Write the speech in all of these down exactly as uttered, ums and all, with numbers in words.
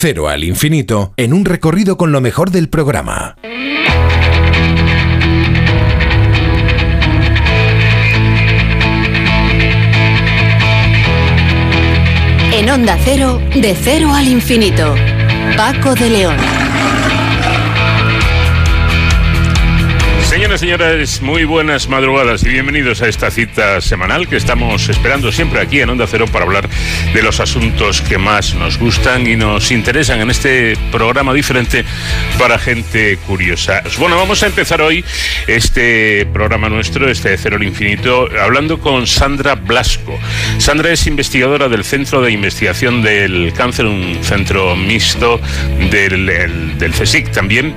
Cero al infinito en un recorrido con lo mejor del programa. En Onda Cero, de cero al infinito. Paco de León. Señoras y señores, muy buenas madrugadas y bienvenidos a esta cita semanal que estamos esperando siempre aquí en Onda Cero para hablar de los asuntos que más nos gustan y nos interesan en este programa diferente para gente curiosa. Bueno, vamos a empezar hoy este programa nuestro, este Cero al Infinito, hablando con Sandra Blasco. Sandra es investigadora del Centro de Investigación del Cáncer, un centro mixto del, el, del CSIC también,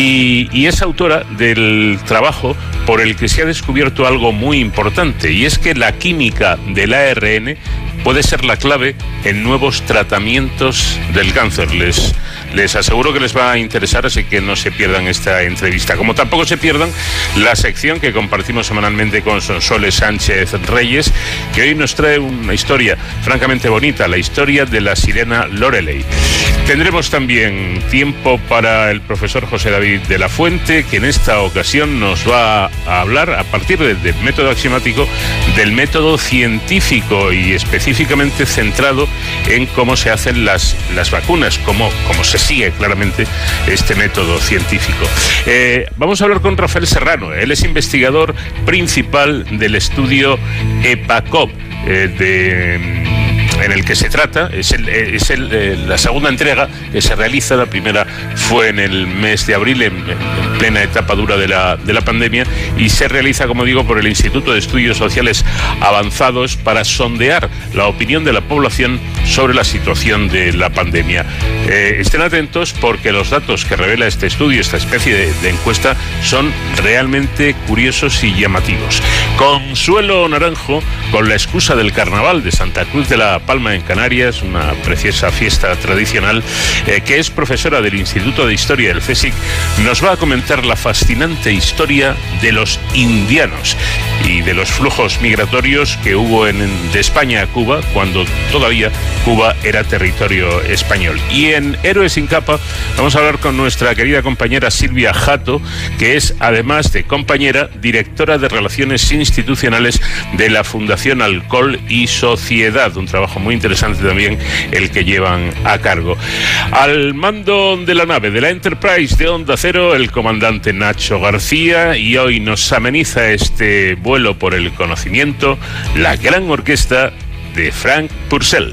y, y es autora del trabajo por el que se ha descubierto algo muy importante, y es que la química del A R N puede ser la clave en nuevos tratamientos del cáncer. Les, les aseguro que les va a interesar, así que no se pierdan esta entrevista. Como tampoco se pierdan la sección que compartimos semanalmente con Sonsoles Sánchez Reyes, que hoy nos trae una historia francamente bonita, la historia de la sirena Loreley. Tendremos también tiempo para el profesor José David de la Fuente, que en esta ocasión nos va a hablar, a partir del de método axiomático, del método científico y específicamente centrado en cómo se hacen las, las vacunas, cómo, cómo se sigue claramente este método científico. Eh, vamos a hablar con Rafael Serrano. Él es investigador principal del estudio EPACOP, eh, de... en el que se trata, es, el, es el, eh, la segunda entrega que se realiza. La primera fue en el mes de abril, en, en plena etapa dura de la, de la pandemia, y se realiza, como digo, por el Instituto de Estudios Sociales Avanzados para sondear la opinión de la población sobre la situación de la pandemia. Eh, estén atentos porque los datos que revela este estudio, esta especie de, de encuesta, son realmente curiosos y llamativos. Consuelo Naranjo, con la excusa del Carnaval de Santa Cruz de la Palma en Canarias, una preciosa fiesta tradicional, eh, que es profesora del Instituto de Historia del CSIC, nos va a comentar la fascinante historia de los indianos y de los flujos migratorios que hubo en, de España a Cuba, cuando todavía Cuba era territorio español. Y en Héroes sin capa vamos a hablar con nuestra querida compañera Silvia Jato, que es, además de compañera, directora de Relaciones Institucionales de la Fundación Alcohol y Sociedad, un trabajo muy interesante también el que llevan a cargo. Al mando de la nave de la Enterprise de Onda Cero, el comandante Nacho García, y hoy nos ameniza este vuelo por el conocimiento la gran orquesta de Frank Purcell.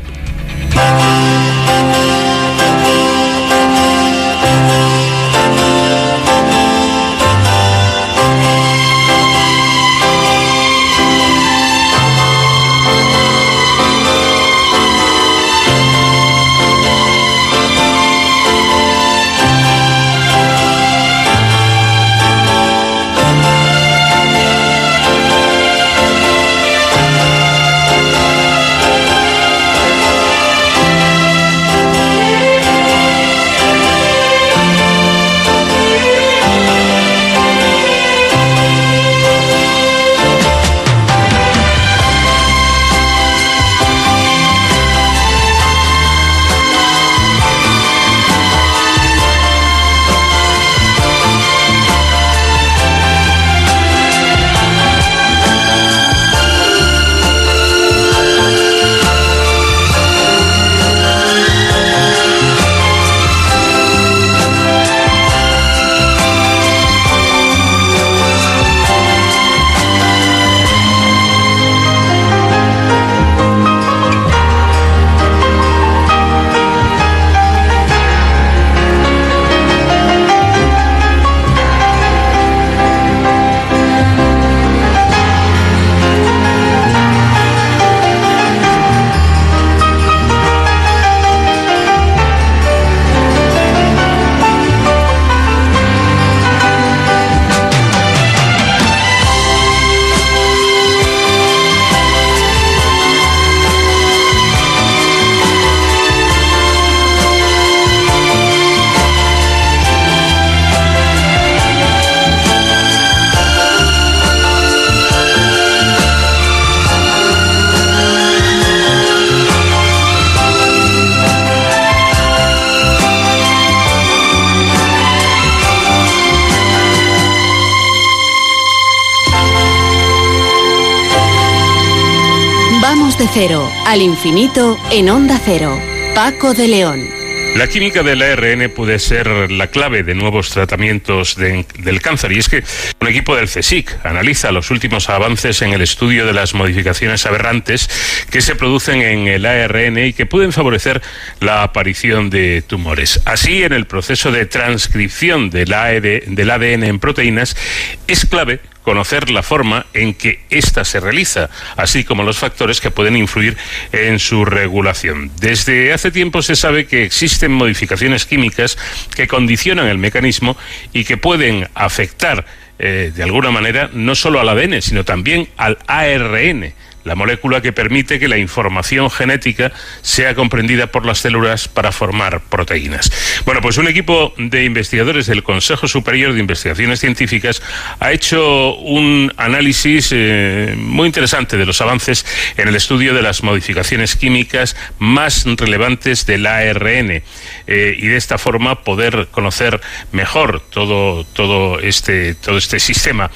Vamos de cero al infinito en Onda Cero. Paco de León. La química del A R N puede ser la clave de nuevos tratamientos de, del cáncer, y es que un equipo del CSIC analiza los últimos avances en el estudio de las modificaciones aberrantes que se producen en el A R N y que pueden favorecer la aparición de tumores. Así, en el proceso de transcripción del A D N en proteínas, es clave conocer la forma en que ésta se realiza, así como los factores que pueden influir en su regulación. Desde hace tiempo se sabe que existen modificaciones químicas que condicionan el mecanismo y que pueden afectar eh, de alguna manera no solo al A D N, sino también al A R N, la molécula que permite que la información genética sea comprendida por las células para formar proteínas. Bueno, pues un equipo de investigadores del Consejo Superior de Investigaciones Científicas ha hecho un análisis eh, muy interesante de los avances en el estudio de las modificaciones químicas más relevantes del A R N eh, y de esta forma poder conocer mejor todo, todo, este, todo este sistema.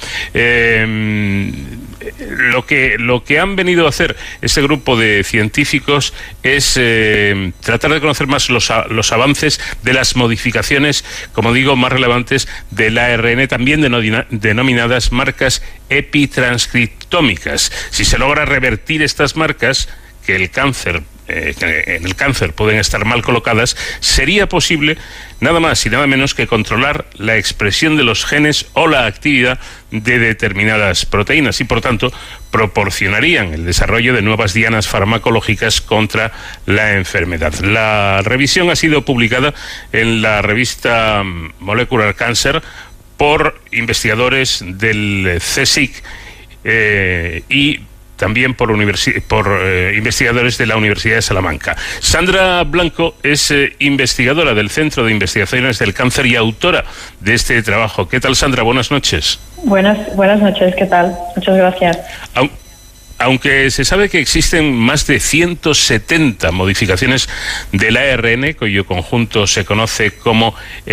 Eh, Lo que, lo que han venido a hacer este grupo de científicos es eh, tratar de conocer más los, los avances de las modificaciones, como digo, más relevantes del A R N, también denomina, denominadas marcas epitranscriptómicas. Si se logra revertir estas marcas, que el cáncer Eh, que en el cáncer pueden estar mal colocadas, sería posible nada más y nada menos que controlar la expresión de los genes o la actividad de determinadas proteínas y, por tanto, proporcionarían el desarrollo de nuevas dianas farmacológicas contra la enfermedad. La revisión ha sido publicada en la revista Molecular Cancer por investigadores del CSIC eh, y también por, universi por eh, investigadores de la Universidad de Salamanca. Sandra Blanco es eh, investigadora del Centro de Investigaciones del Cáncer y autora de este trabajo. ¿Qué tal, Sandra? Buenas noches. Buenas, buenas noches, ¿qué tal? Muchas gracias. Aun Aunque se sabe que existen más de ciento setenta modificaciones del A R N, cuyo conjunto se conoce como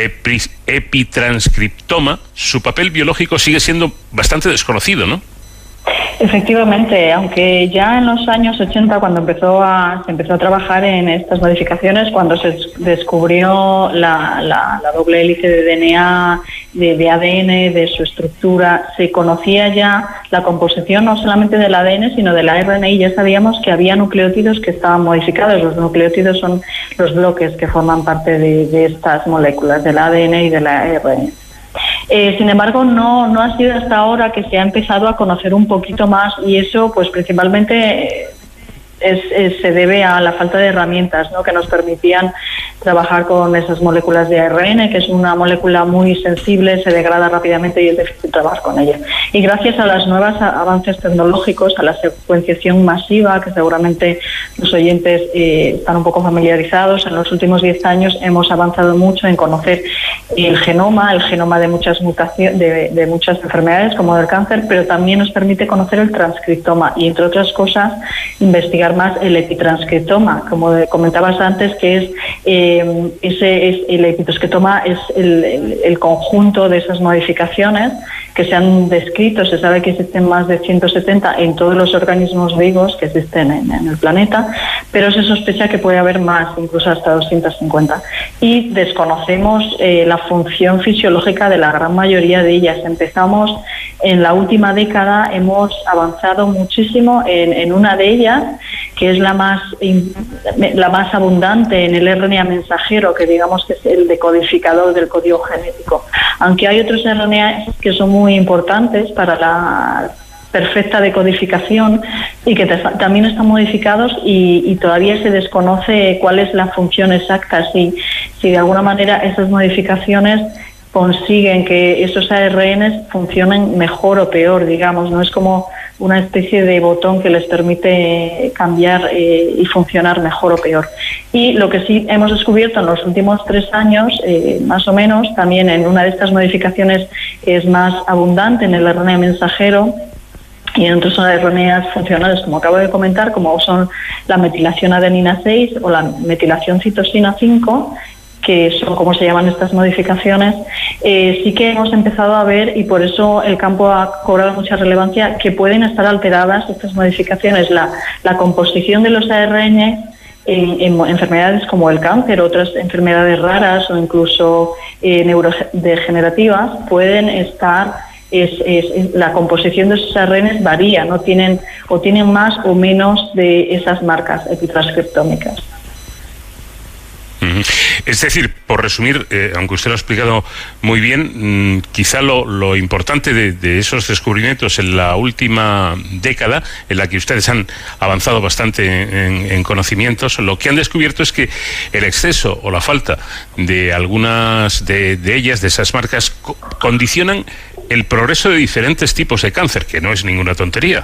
epitranscriptoma, su papel biológico sigue siendo bastante desconocido, ¿no? Efectivamente, aunque ya en los años ochenta, cuando empezó a, se empezó a trabajar en estas modificaciones, cuando se descubrió la, la, la doble hélice de D N A, de, de A D N, de su estructura, se conocía ya la composición no solamente del A D N, sino del A R N, y ya sabíamos que había nucleótidos que estaban modificados. Los nucleótidos son los bloques que forman parte de, de estas moléculas, del A D N y del A R N. Eh, sin embargo, no, no ha sido hasta ahora que se ha empezado a conocer un poquito más, y eso pues principalmente es, es, se debe a la falta de herramientas, ¿no?, que nos permitían trabajar con esas moléculas de A R N, que es una molécula muy sensible, se degrada rápidamente y es difícil trabajar con ella. Y gracias a los nuevos avances tecnológicos, a la secuenciación masiva, que seguramente los oyentes eh, están un poco familiarizados, en los últimos diez años hemos avanzado mucho en conocer el genoma, el genoma de muchas mutaciones, de, de muchas enfermedades como del cáncer, pero también nos permite conocer el transcriptoma y, entre otras cosas, investigar más el epitranscriptoma, como comentabas antes, que es eh, ese es el epitranscriptoma es el, el, el conjunto de esas modificaciones que se han descrito. Se sabe que existen más de ciento setenta en todos los organismos vivos que existen en, en el planeta, pero se sospecha que puede haber más, incluso hasta doscientos cincuenta. Y desconocemos eh, la función fisiológica de la gran mayoría de ellas. Empezamos en la última década, hemos avanzado muchísimo en, en una de ellas, que es la más la más abundante en el R N A mensajero, que digamos que es el decodificador del código genético. Aunque hay otros R N A que son muy importantes para la perfecta decodificación y que también están modificados y, y todavía se desconoce cuál es la función exacta, si, si de alguna manera esas modificaciones consiguen que esos A R Ns funcionen mejor o peor, digamos. No es como una especie de botón que les permite cambiar eh, y funcionar mejor o peor. Y lo que sí hemos descubierto en los últimos tres años, eh, más o menos, también en una de estas modificaciones que es más abundante en el R N A mensajero y en otros R N As funcionales, como acabo de comentar, como son la metilación adenina seis o la metilación citosina cinco, que son como se llaman estas modificaciones, eh, sí que hemos empezado a ver, y por eso el campo ha cobrado mucha relevancia, que pueden estar alteradas estas modificaciones, la, la composición de los A R N en, en enfermedades como el cáncer, otras enfermedades raras o incluso eh, neurodegenerativas, pueden estar... Es, es, es, la composición de esos A R N varía, no tienen o tienen más o menos de esas marcas epitranscriptómicas. Es decir, por resumir, eh, aunque usted lo ha explicado muy bien, mmm, quizá lo, lo importante de, de esos descubrimientos en la última década, en la que ustedes han avanzado bastante en, en conocimientos, lo que han descubierto es que el exceso o la falta de algunas de, de ellas, de esas marcas, co- condicionan el progreso de diferentes tipos de cáncer, que no es ninguna tontería.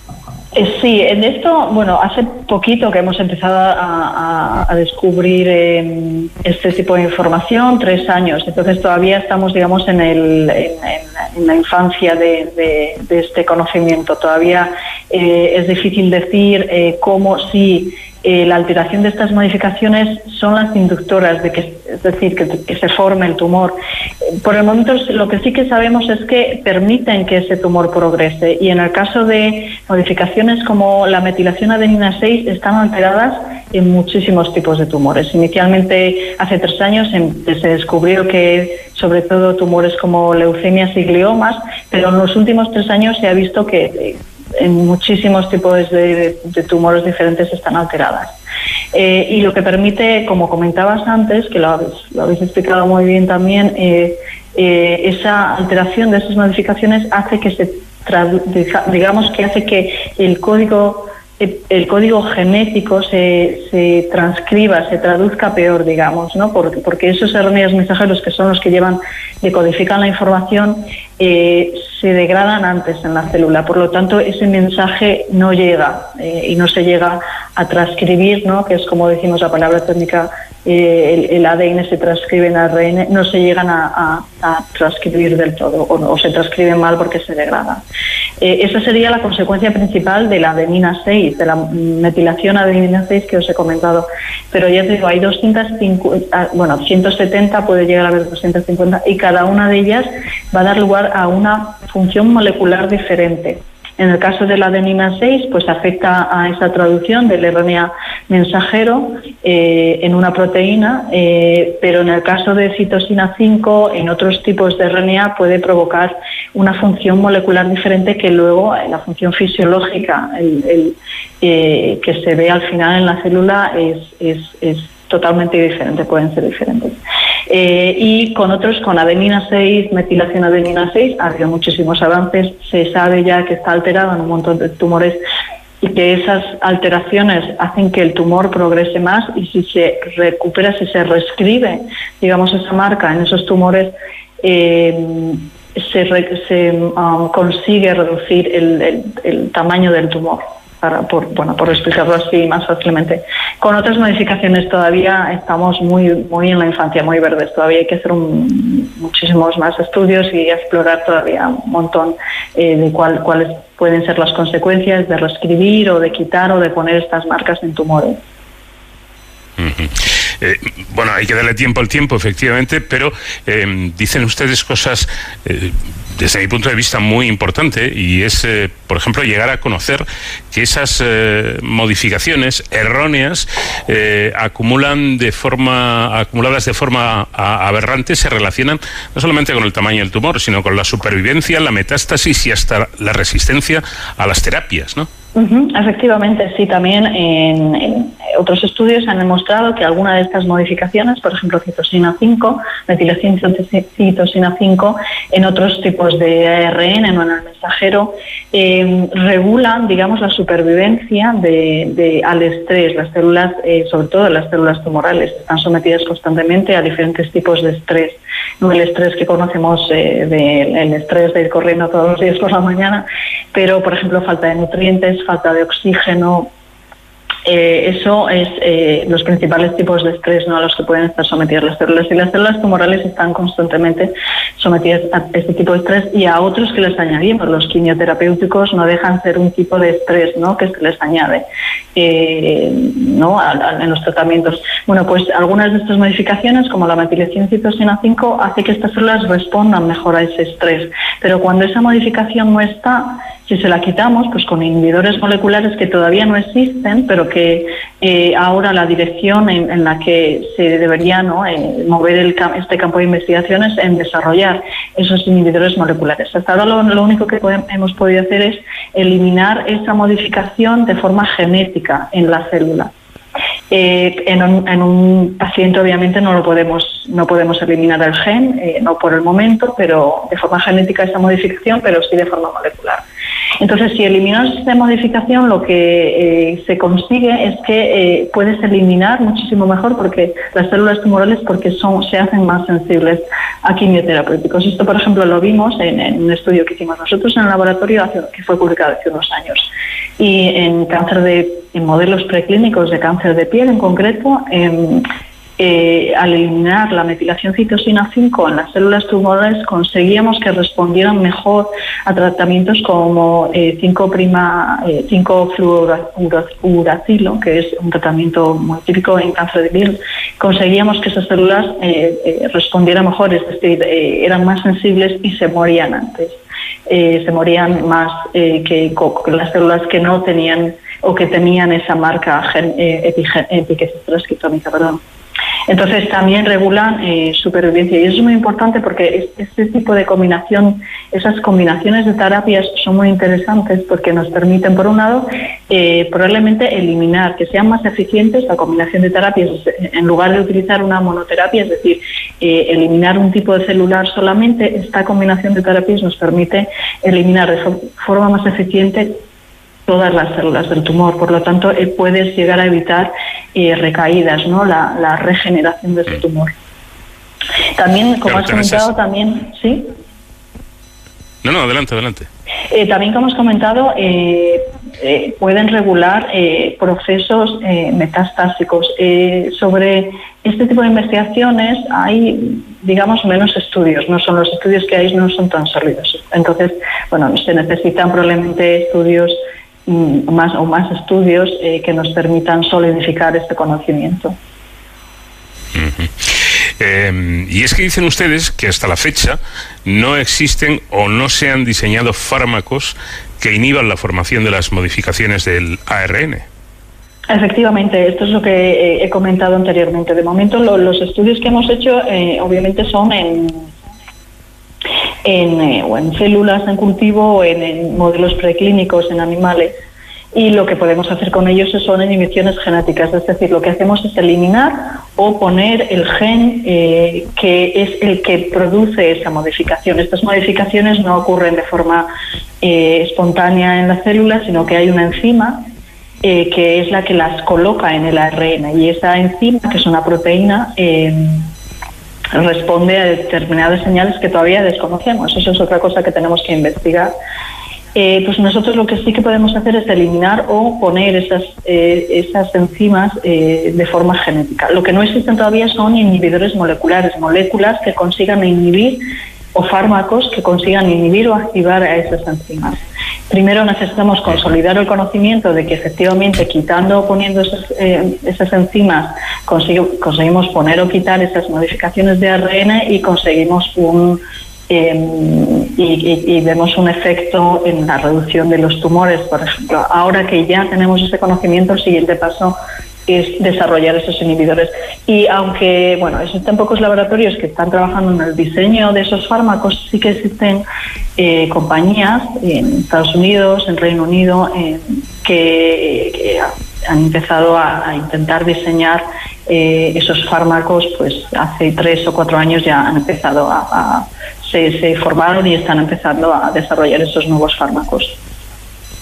Sí, en esto, bueno, hace poquito que hemos empezado a, a, a descubrir eh, este tipo de información, tres años, entonces todavía estamos, digamos, en, el, en, en la infancia de, de, de este conocimiento. Todavía eh, es difícil decir eh, cómo, si eh, la alteración de estas modificaciones son las inductoras de que, es decir, que, que se forme el tumor. Por el momento, lo que sí que sabemos es que permiten que ese tumor progrese, y en el caso de modificaciones como la metilación adenina seis están alteradas en muchísimos tipos de tumores. Inicialmente, hace tres años, se descubrió que sobre todo tumores como leucemias y gliomas, pero en los últimos tres años se ha visto que en muchísimos tipos de, de, de tumores diferentes están alteradas. Eh, y lo que permite, como comentabas antes, que lo habéis, lo habéis explicado muy bien también, eh, eh, esa alteración de esas modificaciones hace que se tradu- digamos que hace que el código el código genético se, se transcriba, se traduzca peor, digamos, ¿no? Porque, porque esos R N As mensajeros, que son los que llevan, decodifican la información, eh, se degradan antes en la célula. Por lo tanto, ese mensaje no llega eh, y no se llega a transcribir, ¿no? Que es como decimos la palabra técnica, eh, el, el A D N se transcribe en A R N, no se llegan a, a, a transcribir del todo, o, o se transcriben mal porque se degradan. Eh, esa sería la consecuencia principal de la adenina seis, de la metilación adenina seis que os he comentado. Pero ya te digo, hay doscientos cincuenta, bueno, ciento setenta, puede llegar a haber doscientos cincuenta, y cada una de ellas va a dar lugar a una función molecular diferente. En el caso de la adenina seis, pues afecta a esa traducción del R N A mensajero eh, en una proteína, eh, pero en el caso de citosina cinco, en otros tipos de R N A puede provocar una función molecular diferente que luego, la función fisiológica el, el, eh, que se ve al final en la célula es, es, es totalmente diferente, pueden ser diferentes. Eh, y con otros, con adenina seis, metilación adenina seis, ha habido muchísimos avances, se sabe ya que está alterado en un montón de tumores y que esas alteraciones hacen que el tumor progrese más, y si se recupera, si se reescribe, digamos, esa marca en esos tumores, eh, se, re, se um, consigue reducir el, el, el tamaño del tumor. Para, por, bueno, por explicarlo así más fácilmente. Con otras modificaciones todavía estamos muy muy en la infancia, muy verdes. Todavía hay que hacer un, muchísimos más estudios y explorar todavía un montón eh, de cuál, cuáles pueden ser las consecuencias de reescribir o de quitar o de poner estas marcas en tumores. Uh-huh. Eh, bueno, hay que darle tiempo al tiempo, efectivamente, pero eh, dicen ustedes cosas, eh, desde mi punto de vista, muy importante, y es, eh, por ejemplo, llegar a conocer que esas eh, modificaciones erróneas eh, acumulan de forma, acumuladas de forma a, aberrante, se relacionan no solamente con el tamaño del tumor, sino con la supervivencia, la metástasis y hasta la resistencia a las terapias, ¿no? Uh-huh, efectivamente, sí. También en, en otros estudios han demostrado que alguna de estas modificaciones, por ejemplo, citosina cinco, metilación citosina cinco, en otros tipos de A R N, no en el mensajero, eh, regulan, digamos, la supervivencia de, de, al estrés. Las células, eh, sobre todo las células tumorales, están sometidas constantemente a diferentes tipos de estrés. No el estrés que conocemos, eh, de, el estrés de ir corriendo todos los días por la mañana, pero, por ejemplo, falta de nutrientes, falta de oxígeno, Eh, eso es eh, los principales tipos de estrés, ¿no?, a los que pueden estar sometidas las células. Y las células tumorales están constantemente sometidas a este tipo de estrés y a otros que les añadimos. Los quimioterapéuticos no dejan ser un tipo de estrés, ¿no?, que se les añade eh, ¿no?, a, a, en los tratamientos. Bueno, pues algunas de estas modificaciones, como la metilación citosina cinco, hace que estas células respondan mejor a ese estrés. Pero cuando esa modificación no está, si se la quitamos, pues con inhibidores moleculares que todavía no existen, pero que eh, ahora la dirección en, en la que se debería, ¿no?, eh, mover el, este campo de investigación es en desarrollar esos inhibidores moleculares. Hasta ahora lo, lo único que podemos, hemos podido hacer es eliminar esa modificación de forma genética en la célula. Eh, en, un, en un paciente obviamente no lo podemos no podemos eliminar el gen, eh, no por el momento, pero de forma genética esa modificación, pero sí de forma molecular. Entonces, si eliminas esta modificación, lo que eh, se consigue es que eh, puedes eliminar muchísimo mejor porque las células tumorales porque son se hacen más sensibles a quimioterapéuticos. Esto, por ejemplo, lo vimos en, en un estudio que hicimos nosotros en el laboratorio hace, que fue publicado hace unos años. Y en cáncer de en modelos preclínicos de cáncer de piel en concreto, eh, eh, al eliminar la metilación citosina cinco en las células tumorales conseguíamos que respondieran mejor a tratamientos como eh, cinco fluorouracilo, que es un tratamiento muy típico en cáncer de piel. Conseguíamos que esas células eh, eh, respondieran mejor, es decir, eh, eran más sensibles y se morían antes. Eh, se morían más eh, que, que las células que no tenían o que tenían esa marca gen, eh, epigesistrosquitónica, perdón. Entonces también regulan eh, supervivencia y eso es muy importante porque este tipo de combinación, esas combinaciones de terapias son muy interesantes porque nos permiten, por un lado, eh, probablemente eliminar, que sean más eficientes la combinación de terapias en lugar de utilizar una monoterapia, es decir, eh, eliminar un tipo de celular solamente. Esta combinación de terapias nos permite eliminar de forma más eficiente todas las células del tumor, por lo tanto eh, puedes llegar a evitar eh, recaídas, ¿no?, la, la regeneración de ese tumor. También, como has comentado, también, ¿sí? No, no, adelante, adelante. Eh, también, como has comentado, eh, eh, pueden regular eh, procesos eh, metastásicos. Eh, sobre este tipo de investigaciones hay, digamos, menos estudios. No son los estudios que hay, no son tan sólidos. Entonces, bueno, se necesitan probablemente estudios más o más estudios eh, que nos permitan solidificar este conocimiento. Uh-huh. Eh, y es que dicen ustedes que hasta la fecha no existen o no se han diseñado fármacos que inhiban la formación de las modificaciones del A R N. Efectivamente, esto es lo que eh, he comentado anteriormente. De momento lo, los estudios que hemos hecho eh, obviamente son en En, eh, o en células en cultivo o en, en modelos preclínicos en animales, y lo que podemos hacer con ellos son inhibiciones genéticas, es decir, lo que hacemos es eliminar o poner el gen eh, que es el que produce esa modificación. Estas modificaciones no ocurren de forma eh, espontánea en la célula, sino que hay una enzima eh, que es la que las coloca en el A R N, y esa enzima, que es una proteína, eh, responde a determinadas señales que todavía desconocemos. Eso es otra cosa que tenemos que investigar. Eh, pues nosotros lo que sí que podemos hacer es eliminar o poner esas, eh, esas enzimas eh, de forma genética. Lo que no existen todavía son inhibidores moleculares, moléculas que consigan inhibir, o fármacos que consigan inhibir o activar a esas enzimas. Primero necesitamos consolidar el conocimiento de que efectivamente quitando o poniendo esas, eh, esas enzimas consigo, conseguimos poner o quitar esas modificaciones de A R N y conseguimos un eh, y, y, y vemos un efecto en la reducción de los tumores, por ejemplo. Ahora que ya tenemos ese conocimiento, el siguiente paso es desarrollar esos inhibidores. Y aunque, bueno, existen pocos laboratorios que están trabajando en el diseño de esos fármacos, sí que existen eh, compañías en Estados Unidos, en Reino Unido, eh, que, que han empezado a, a intentar diseñar eh, esos fármacos. Pues hace tres o cuatro años ya han empezado a, a se, se formaron y están empezando a desarrollar esos nuevos fármacos.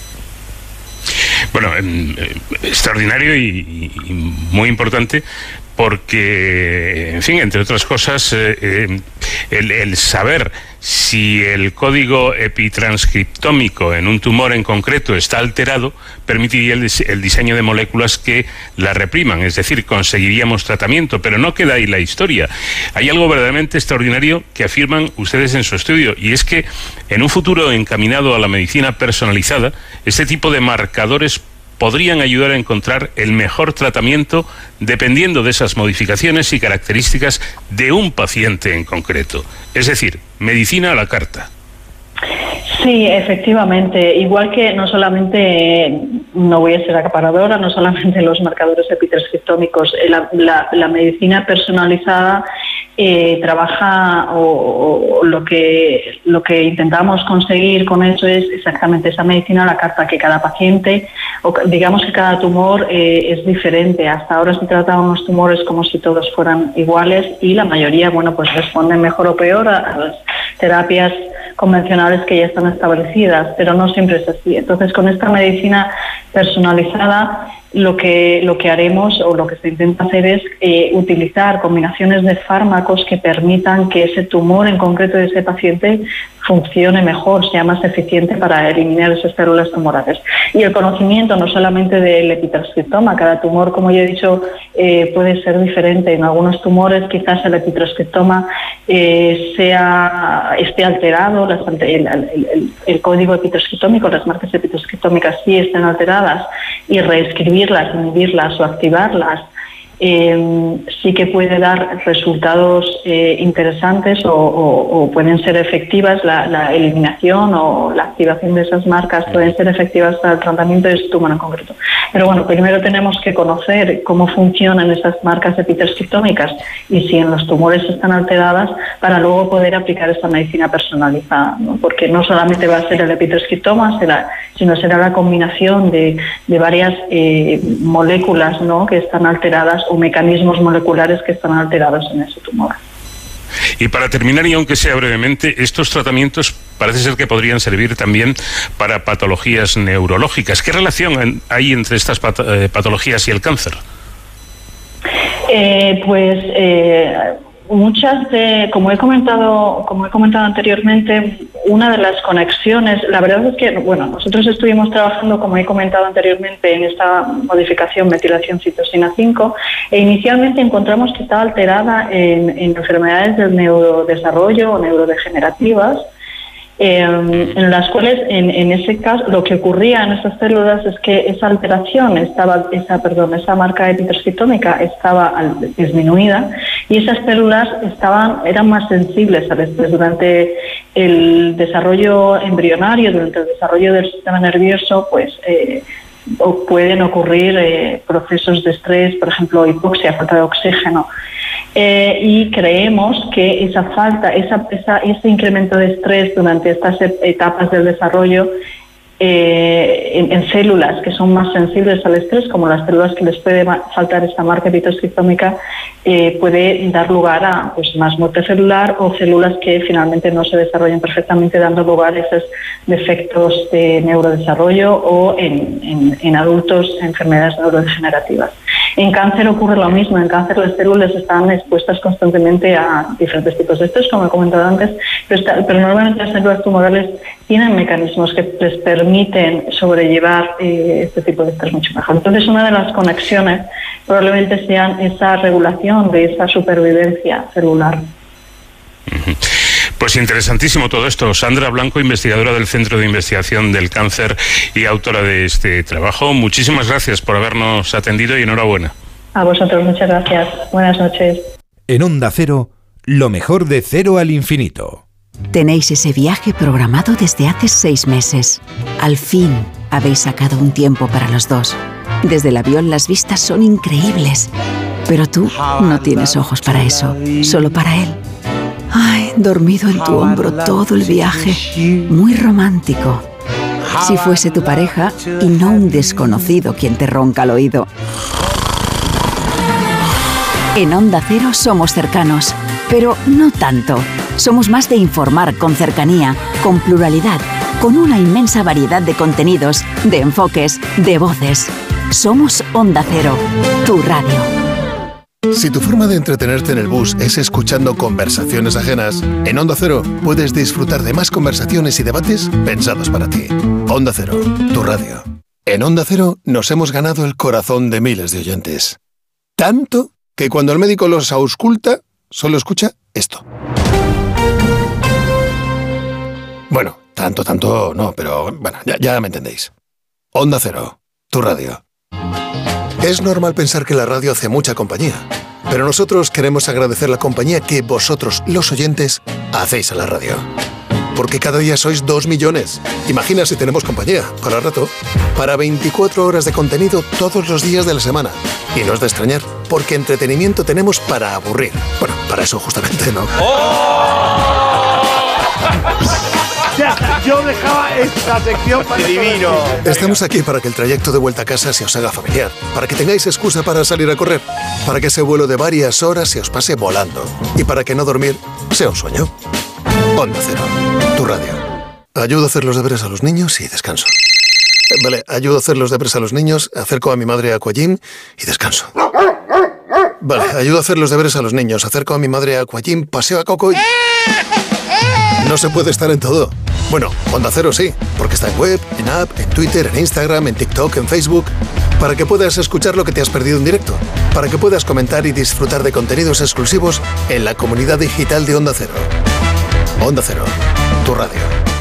Bueno, eh, extraordinario y, y muy importante, porque, en fin, entre otras cosas, eh, eh, el, el saber si el código epitranscriptómico en un tumor en concreto está alterado permitiría el, el diseño de moléculas que la repriman, es decir, conseguiríamos tratamiento, pero no queda ahí la historia. Hay algo verdaderamente extraordinario que afirman ustedes en su estudio, y es que en un futuro encaminado a la medicina personalizada, este tipo de marcadores podrían ayudar a encontrar el mejor tratamiento dependiendo de esas modificaciones y características de un paciente en concreto. Es decir, medicina a la carta. Sí, efectivamente. Igual que no solamente, no voy a ser acaparadora, no solamente los marcadores epitranscriptómicos, la, la, la medicina personalizada eh, trabaja o, o lo que lo que intentamos conseguir con eso es exactamente esa medicina a la carta, que cada paciente, o digamos que cada tumor eh, es diferente. Hasta ahora se trataban los tumores como si todos fueran iguales y la mayoría, bueno, pues responden mejor o peor a, a las terapias convencionales que ya están establecidas, pero no siempre es así. Entonces, con esta medicina personalizada, lo que lo que haremos o lo que se intenta hacer es eh, utilizar combinaciones de fármacos que permitan que ese tumor en concreto de ese paciente funcione mejor, sea más eficiente para eliminar esas células tumorales. Y el conocimiento no solamente del epitranscriptoma, cada tumor, como ya he dicho, eh, puede ser diferente. En algunos tumores quizás el epitranscriptoma eh, sea esté alterado, las, el, el, el, el código epitranscriptómico, las marcas epitranscriptómicas sí estén alteradas, y reescribirlas, inhibirlas o activarlas Eh, sí que puede dar resultados eh, interesantes o, o, o pueden ser efectivas. La, la eliminación o la activación de esas marcas pueden ser efectivas para el tratamiento de este tumor en concreto. Pero bueno, primero tenemos que conocer cómo funcionan esas marcas epitranscriptómicas y si en los tumores están alteradas, para luego poder aplicar esta medicina personalizada, ¿no? Porque no solamente va a ser el epitranscriptoma, será, sino será la combinación de, de varias eh, moléculas, ¿no?, que están alteradas, o mecanismos moleculares que están alterados en ese tumor. Y para terminar, y aunque sea brevemente, estos tratamientos parece ser que podrían servir también para patologías neurológicas. ¿Qué relación hay entre estas pat- eh, patologías y el cáncer? Eh, pues eh, muchas de, como he comentado, como he comentado anteriormente, una de las conexiones, la verdad es que, bueno, nosotros estuvimos trabajando, como he comentado anteriormente, en esta modificación metilación citosina cinco, e inicialmente encontramos que estaba alterada en, en enfermedades del neurodesarrollo o neurodegenerativas, eh, en las cuales, en, en ese caso, lo que ocurría en esas células es que esa alteración estaba, esa, perdón, esa marca epitranscriptómica estaba disminuida, y esas células estaban, eran más sensibles al estrés. Durante el desarrollo embrionario, durante el desarrollo del sistema nervioso, pues eh, o pueden ocurrir eh, procesos de estrés, por ejemplo, hipoxia, falta de oxígeno. Eh, y creemos que esa falta, esa, esa, ese incremento de estrés durante estas etapas del desarrollo eh, en, en células que son más sensibles al estrés, como las células que les puede faltar esta marca epitranscriptómica, eh, puede dar lugar a pues, más muerte celular o células que finalmente no se desarrollan perfectamente, dando lugar a esos defectos de neurodesarrollo o en, en, en adultos enfermedades neurodegenerativas. En cáncer ocurre lo mismo. En cáncer las células están expuestas constantemente a diferentes tipos de estrés, como he comentado antes, pero, está, pero normalmente las células tumorales tienen mecanismos que les permiten sobrellevar eh, este tipo de estrés mucho mejor. Entonces, una de las conexiones probablemente sean esa regulación de esa supervivencia celular. Pues interesantísimo todo esto. Sandra Blanco, investigadora del Centro de Investigación del Cáncer y autora de este trabajo. Muchísimas gracias por habernos atendido y enhorabuena. A vosotros, muchas gracias. Buenas noches. En Onda Cero, lo mejor de Cero al Infinito. Tenéis ese viaje programado desde hace seis meses. Al fin habéis sacado un tiempo para los dos. Desde el avión las vistas son increíbles. Pero tú no tienes ojos para eso, solo para él. Ay, dormido en tu hombro todo el viaje. Muy romántico. Si fuese tu pareja y no un desconocido quien te ronca al oído. En Onda Cero somos cercanos, pero no tanto. Somos más de informar con cercanía, con pluralidad, con una inmensa variedad de contenidos, de enfoques, de voces. Somos Onda Cero, tu radio. Si tu forma de entretenerte en el bus es escuchando conversaciones ajenas, en Onda Cero puedes disfrutar de más conversaciones y debates pensados para ti. Onda Cero, tu radio. En Onda Cero nos hemos ganado el corazón de miles de oyentes. Tanto que cuando el médico los ausculta, solo escucha esto. Bueno, tanto, tanto no, pero bueno, ya, ya me entendéis. Onda Cero, tu radio. Es normal pensar que la radio hace mucha compañía, pero nosotros queremos agradecer la compañía que vosotros, los oyentes, hacéis a la radio. Porque cada día sois dos millones. Imagina si tenemos compañía, para rato, para veinticuatro horas de contenido todos los días de la semana. Y no es de extrañar, porque entretenimiento tenemos para aburrir. Bueno, para eso justamente, ¿no? ¡Oh! Ya, yo dejaba esta sección para... ¡Divino! Estamos aquí para que el trayecto de vuelta a casa se os haga familiar, para que tengáis excusa para salir a correr, para que ese vuelo de varias horas se os pase volando y para que no dormir sea un sueño. Onda Cero, tu radio. Ayudo a hacer los deberes a los niños y descanso. Eh, Vale, ayudo a hacer los deberes a los niños, acerco a mi madre a Aquagym y descanso. Vale, ayudo a hacer los deberes a los niños, acerco a mi madre a Aquagym, paseo a Coco y... No se puede estar en todo. Bueno, Onda Cero sí, porque está en web, en app, en Twitter, en Instagram, en TikTok, en Facebook, para que puedas escuchar lo que te has perdido en directo, para que puedas comentar y disfrutar de contenidos exclusivos en la comunidad digital de Onda Cero. Onda Cero, tu radio.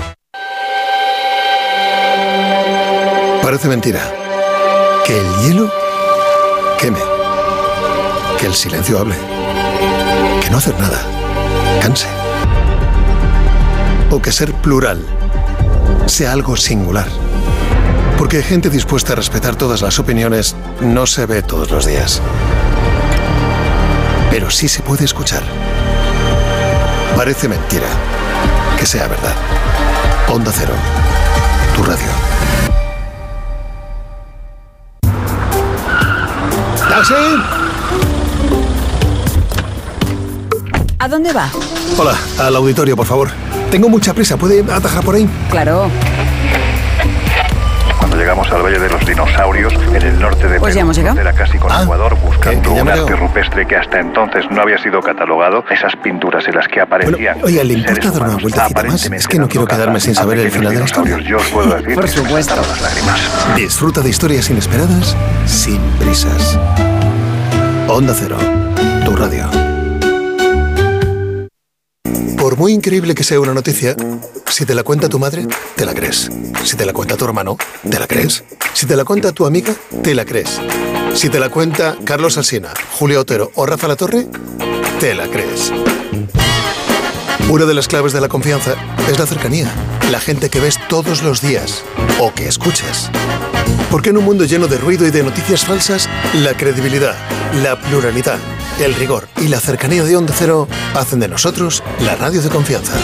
Parece mentira. Que el hielo queme. Que el silencio hable. Que no hacer nada canse. O que ser plural sea algo singular. Porque gente dispuesta a respetar todas las opiniones no se ve todos los días. Pero sí se puede escuchar. Parece mentira que sea verdad. Onda Cero, tu radio. ¡Taxi! ¿A dónde va? Hola, al auditorio, por favor. Tengo mucha prisa, ¿puede atajar por ahí? Claro. Cuando llegamos al Valle de los Dinosaurios, en el norte de Pues ya hemos llegado. Era casi con Ah, Ecuador, buscando que- que ya un me arte veo. rupestre que hasta entonces no había sido catalogado, esas pinturas en las que aparecían... Bueno, oiga, ¿le importa seres dar una humanos vueltecita más? aparentemente Es que no quiero dando quedarme caza sin a saber el pequeños final de la historia. dinosaurios. Yo os puedo decir Por que se me supuesto. saltaron las lágrimas. Disfruta de historias inesperadas sin prisas. Onda Cero, tu radio. Por muy increíble que sea una noticia, si te la cuenta tu madre, te la crees. Si te la cuenta tu hermano, te la crees. Si te la cuenta tu amiga, te la crees. Si te la cuenta Carlos Alsina, Julio Otero o Rafa Latorre, te la crees. Una de las claves de la confianza es la cercanía, la gente que ves todos los días o que escuchas. Porque en un mundo lleno de ruido y de noticias falsas, la credibilidad, la pluralidad, el rigor y la cercanía de Onda Cero hacen de nosotros la radio de confianza.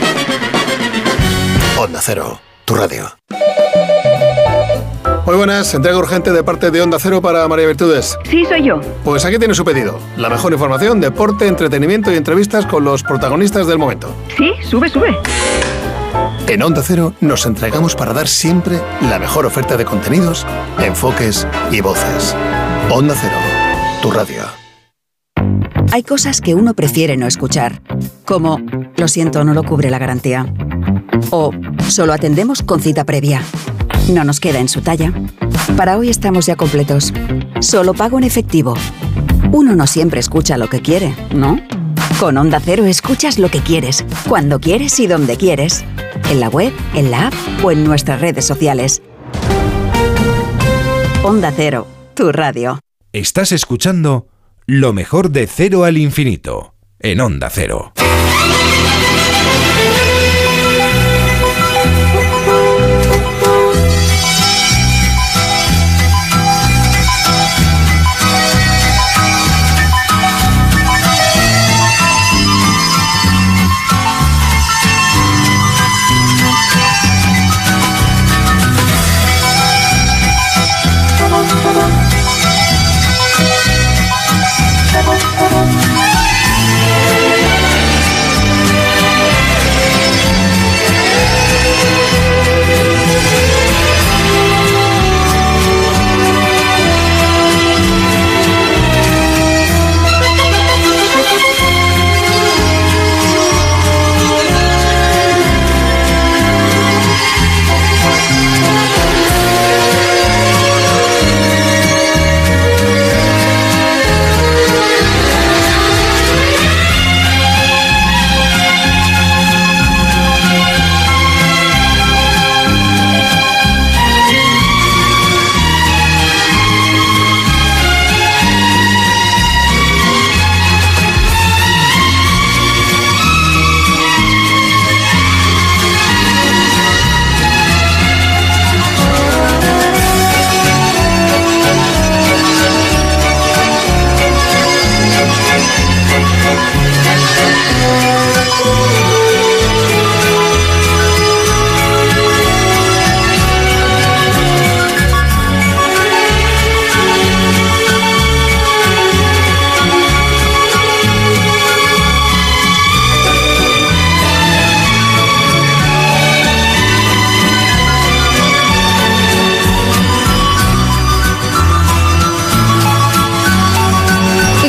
Onda Cero, tu radio. Muy buenas, entrega urgente de parte de Onda Cero para María Virtudes. Sí, soy yo. Pues aquí tiene su pedido. La mejor información, deporte, entretenimiento y entrevistas con los protagonistas del momento. Sí, sube, sube. En Onda Cero nos entregamos para dar siempre la mejor oferta de contenidos, enfoques y voces. Onda Cero, tu radio. Hay cosas que uno prefiere no escuchar, como lo siento, no lo cubre la garantía. O solo atendemos con cita previa. No nos queda en su talla. Para hoy estamos ya completos. Solo pago en efectivo. Uno no siempre escucha lo que quiere, ¿no? Con Onda Cero escuchas lo que quieres, cuando quieres y donde quieres. En la web, en la app o en nuestras redes sociales. Onda Cero, tu radio. Estás escuchando lo mejor de Cero al Infinito en Onda Cero.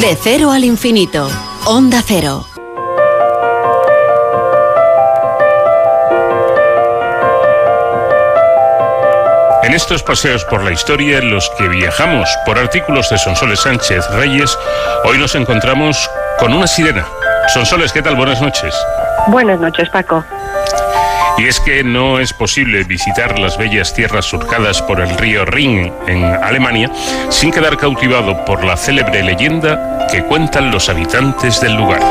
De cero al infinito. Onda Cero. En estos paseos por la historia en los que viajamos por artículos de Sonsoles Sánchez Reyes, hoy nos encontramos con una sirena. Sonsoles, ¿qué tal? Buenas noches. Buenas noches, Paco. Y es que no es posible visitar las bellas tierras surcadas por el río Rin en Alemania sin quedar cautivado por la célebre leyenda que cuentan los habitantes del lugar.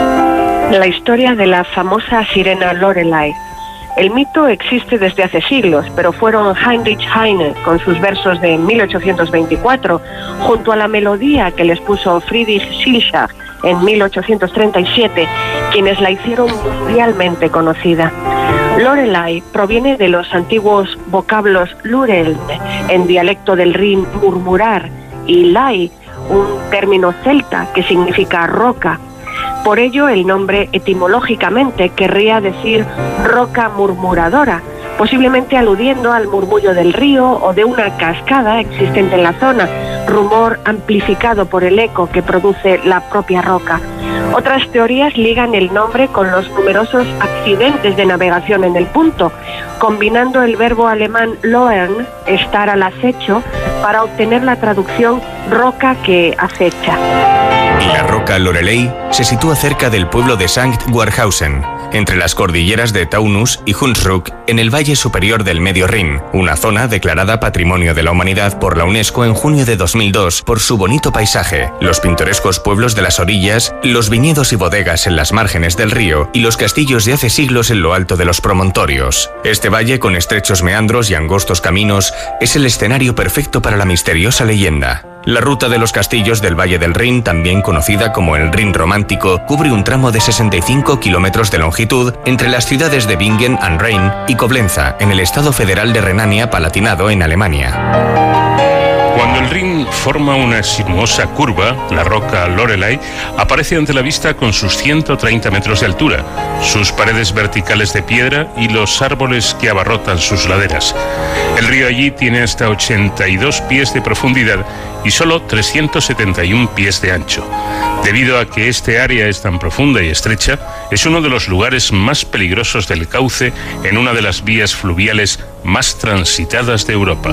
La historia de la famosa sirena Lorelei. El mito existe desde hace siglos, pero fueron Heinrich Heine, con sus versos de mil ochocientos veinticuatro, junto a la melodía que les puso Friedrich Schiller en mil ochocientos treinta y siete, quienes la hicieron mundialmente conocida. Lorelei proviene de los antiguos vocablos lureln, en dialecto del Rin murmurar, y lai, un término celta que significa roca. Por ello, el nombre etimológicamente querría decir roca murmuradora, posiblemente aludiendo al murmullo del río o de una cascada existente en la zona, rumor amplificado por el eco que produce la propia roca. Otras teorías ligan el nombre con los numerosos accidentes de navegación en el punto, combinando el verbo alemán loern, estar al acecho, para obtener la traducción roca que acecha. La roca Lorelei se sitúa cerca del pueblo de Sankt Warhausen, entre las cordilleras de Taunus y Hunsrück, en el valle superior del Medio Rin, una zona declarada Patrimonio de la Humanidad por la UNESCO en junio de dos mil dos por su bonito paisaje, los pintorescos pueblos de las orillas, los viñedos y bodegas en las márgenes del río y los castillos de hace siglos en lo alto de los promontorios. Este valle, con estrechos meandros y angostos caminos, es el escenario perfecto para la misteriosa leyenda. La ruta de los castillos del Valle del Rin, también conocida como el Rin Romántico, cubre un tramo de sesenta y cinco kilómetros de longitud entre las ciudades de Bingen am Rhein y Coblenza, en el estado federal de Renania-Palatinado, en Alemania. Cuando el Rin forma una sinuosa curva, la roca Lorelei aparece ante la vista con sus ciento treinta metros de altura, sus paredes verticales de piedra y los árboles que abarrotan sus laderas. El río allí tiene hasta ochenta y dos pies de profundidad y solo trescientos setenta y uno pies de ancho. Debido a que este área es tan profunda y estrecha, es uno de los lugares más peligrosos del cauce en una de las vías fluviales más transitadas de Europa.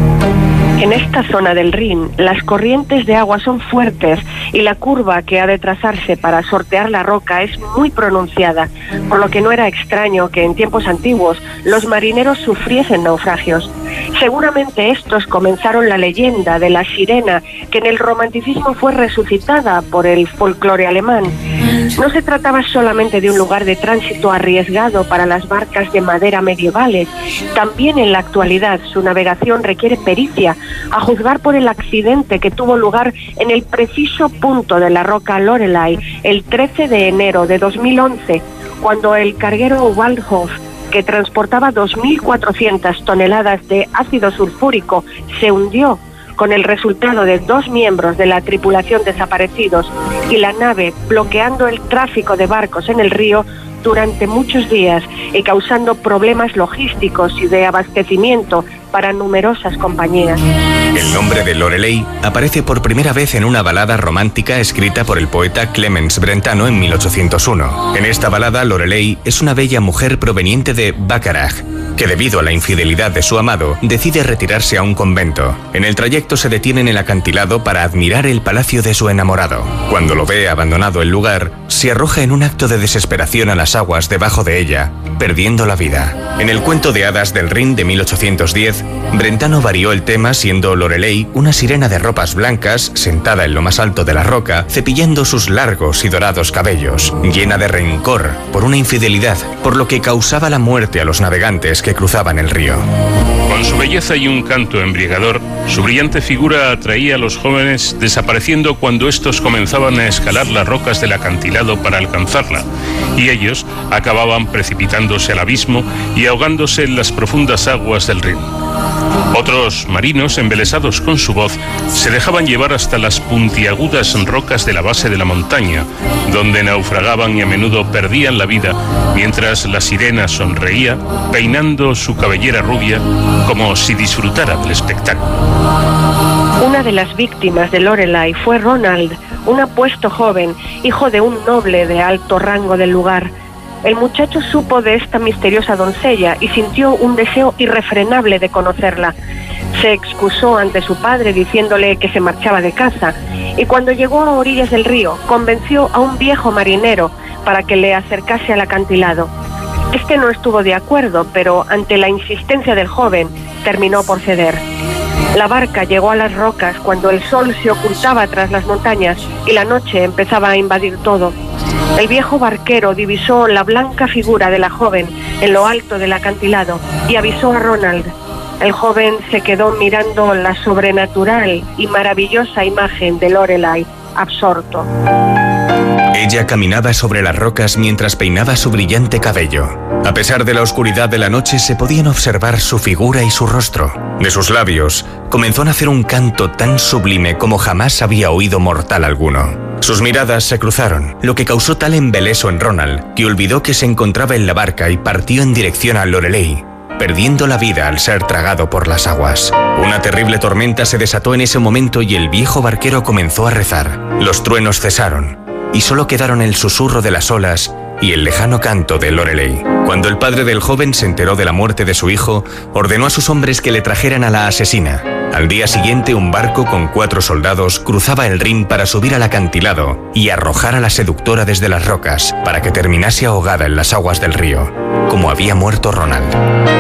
En esta zona del Rin, las corrientes de agua son fuertes y la curva que ha de trazarse para sortear la roca es muy pronunciada, por lo que no era extraño que en tiempos antiguos los marineros sufriesen naufragios. Seguramente estos comenzaron la leyenda de la sirena, que en el romanticismo fue resucitada por el folclore alemán. No se trataba solamente de un lugar de tránsito arriesgado para las barcas de madera medievales. También en la actualidad su navegación requiere pericia, a juzgar por el accidente que tuvo lugar en el preciso punto de la roca Lorelei el trece de enero de dos mil once, cuando el carguero Waldhof, que transportaba dos mil cuatrocientas toneladas de ácido sulfúrico, se hundió, con el resultado de dos miembros de la tripulación desaparecidos y la nave bloqueando el tráfico de barcos en el río durante muchos días y causando problemas logísticos y de abastecimiento para numerosas compañías. El nombre de Lorelei aparece por primera vez en una balada romántica escrita por el poeta Clemens Brentano en mil ochocientos uno. En esta balada, Lorelei es una bella mujer proveniente de Bacharach, que debido a la infidelidad de su amado, decide retirarse a un convento. En el trayecto se detiene en el acantilado para admirar el palacio de su enamorado. Cuando lo ve abandonado el lugar, se arroja en un acto de desesperación a las aguas debajo de ella, perdiendo la vida. En el cuento de hadas del Rin de mil ochocientos diez, Brentano varió el tema siendo Lorelei una sirena de ropas blancas, sentada en lo más alto de la roca, cepillando sus largos y dorados cabellos, llena de rencor por una infidelidad, por lo que causaba la muerte a los navegantes que cruzaban el río. Con su belleza y un canto embriagador, su brillante figura atraía a los jóvenes, desapareciendo cuando estos comenzaban a escalar las rocas del acantilado para alcanzarla, y ellos acababan precipitándose al abismo y ahogándose en las profundas aguas del Rin. Otros marinos, embelesados con su voz, se dejaban llevar hasta las puntiagudas rocas de la base de la montaña, donde naufragaban y a menudo perdían la vida, mientras la sirena sonreía, peinando su cabellera rubia, como si disfrutara del espectáculo. Una de las víctimas de Lorelei fue Ronald, un apuesto joven, hijo de un noble de alto rango del lugar. El muchacho supo de esta misteriosa doncella y sintió un deseo irrefrenable de conocerla. Se excusó ante su padre diciéndole que se marchaba de caza, y cuando llegó a orillas del río, convenció a un viejo marinero para que le acercase al acantilado. Este no estuvo de acuerdo, pero ante la insistencia del joven, terminó por ceder. La barca llegó a las rocas cuando el sol se ocultaba tras las montañas y la noche empezaba a invadir todo. El viejo barquero divisó la blanca figura de la joven en lo alto del acantilado y avisó a Ronald. El joven se quedó mirando la sobrenatural y maravillosa imagen de Lorelai, absorto. Ella caminaba sobre las rocas mientras peinaba su brillante cabello. A pesar de la oscuridad de la noche, se podían observar su figura y su rostro. De sus labios comenzó a nacer un canto tan sublime como jamás había oído mortal alguno. Sus miradas se cruzaron, lo que causó tal embeleso en Ronald que olvidó que se encontraba en la barca y partió en dirección a Lorelei, perdiendo la vida al ser tragado por las aguas. Una terrible tormenta se desató en ese momento y el viejo barquero comenzó a rezar. Los truenos cesaron y solo quedaron el susurro de las olas y el lejano canto de Lorelei. Cuando el padre del joven se enteró de la muerte de su hijo, ordenó a sus hombres que le trajeran a la asesina. Al día siguiente, un barco con cuatro soldados cruzaba el Rin para subir al acantilado y arrojar a la seductora desde las rocas para que terminase ahogada en las aguas del río, como había muerto Ronald.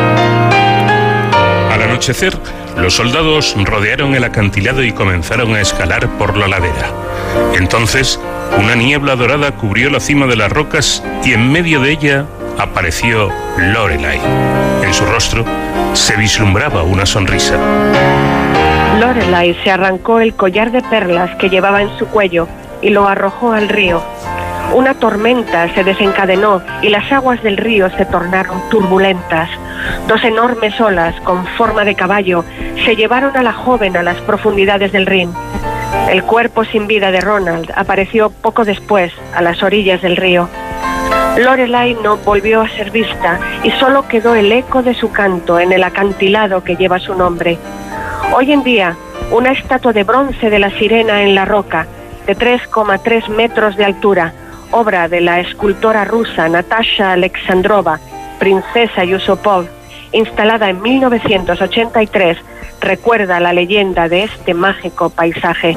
Al anochecer, los soldados rodearon el acantilado y comenzaron a escalar por la ladera. Entonces, una niebla dorada cubrió la cima de las rocas y en medio de ella apareció Lorelai. En su rostro se vislumbraba una sonrisa. Lorelai se arrancó el collar de perlas que llevaba en su cuello y lo arrojó al río. Una tormenta se desencadenó y las aguas del río se tornaron turbulentas. Dos enormes olas con forma de caballo se llevaron a la joven a las profundidades del Rin. El cuerpo sin vida de Ronald apareció poco después a las orillas del río. Lorelai no volvió a ser vista y solo quedó el eco de su canto en el acantilado que lleva su nombre. Hoy en día, una estatua de bronce de la sirena en la roca, de tres coma tres metros de altura, obra de la escultora rusa Natasha Alexandrova, princesa Yusupov, instalada en mil novecientos ochenta y tres, recuerda la leyenda de este mágico paisaje.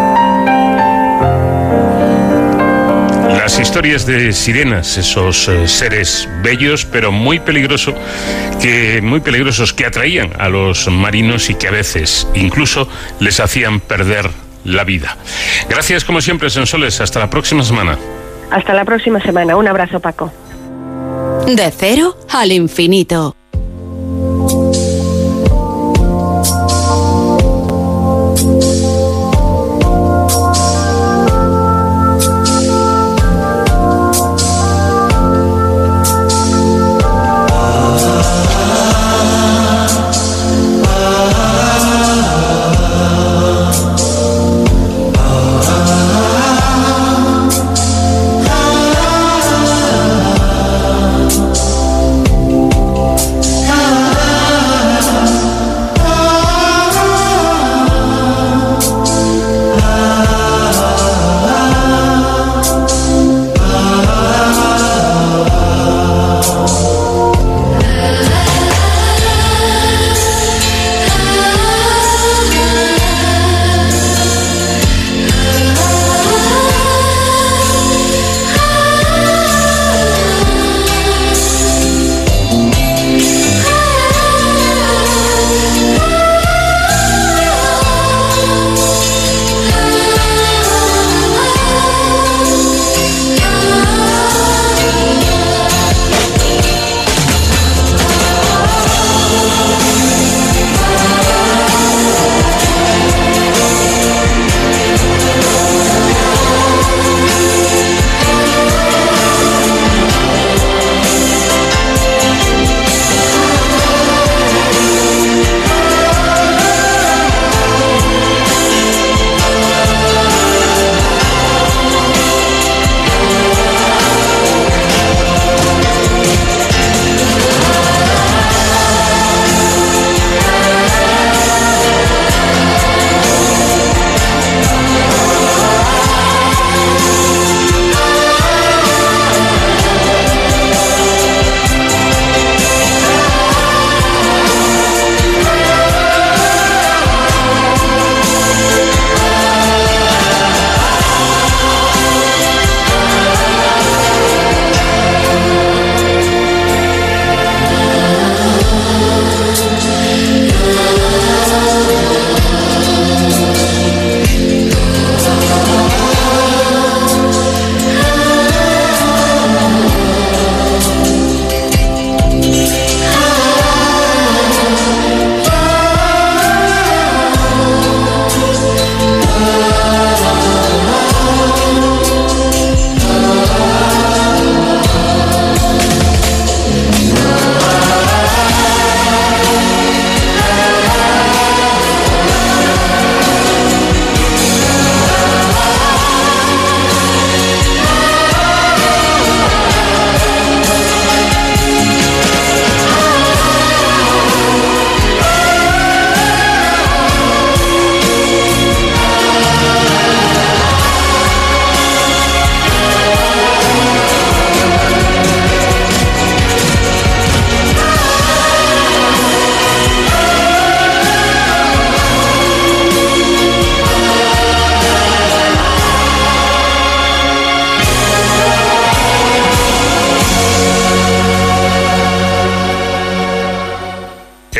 Las historias de sirenas, esos eh, seres bellos pero muy peligrosos, que muy peligrosos que atraían a los marinos y que a veces incluso les hacían perder la vida. Gracias como siempre, Sonsoles. Hasta la próxima semana. Hasta la próxima semana. Un abrazo, Paco. De cero al infinito.